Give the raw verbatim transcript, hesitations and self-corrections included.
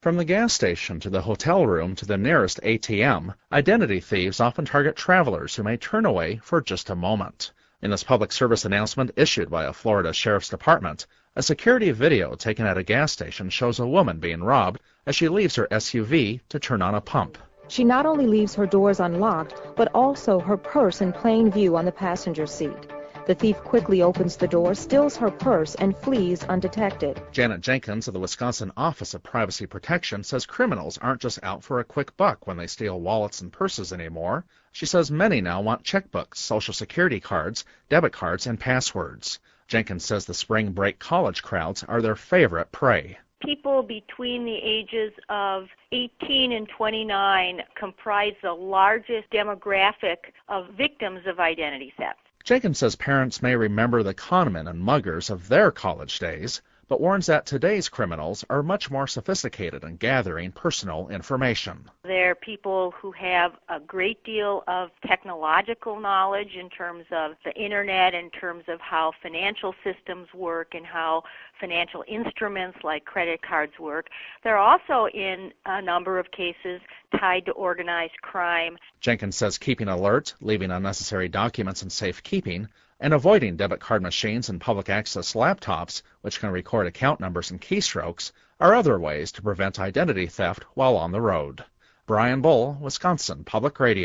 From the gas station to the hotel room to the nearest A T M, identity thieves often target travelers who may turn away for just a moment. In this public service announcement issued by a Florida Sheriff's Department, a security video taken at a gas station shows a woman being robbed as she leaves her S U V to turn on a pump. She not only leaves her doors unlocked, but also her purse in plain view on the passenger seat. The thief quickly opens the door, steals her purse, and flees undetected. Janet Jenkins of the Wisconsin Office of Privacy Protection says criminals aren't just out for a quick buck when they steal wallets and purses anymore. She says many now want checkbooks, social security cards, debit cards, and passwords. Jenkins says the spring break college crowds are their favorite prey. People between the ages of eighteen and twenty-nine comprise the largest demographic of victims of identity theft. Jenkins says parents may remember the conmen and muggers of their college days, but warns that today's criminals are much more sophisticated in gathering personal information. They're people who have a great deal of technological knowledge in terms of the internet, in terms of how financial systems work and how financial instruments like credit cards work. They're also, in a number of cases, tied to organized crime. Jenkins says keeping alert, leaving unnecessary documents in safekeeping, and avoiding debit card machines and public access laptops, which can record account numbers and keystrokes, are other ways to prevent identity theft while on the road. Brian Bull, Wisconsin Public Radio.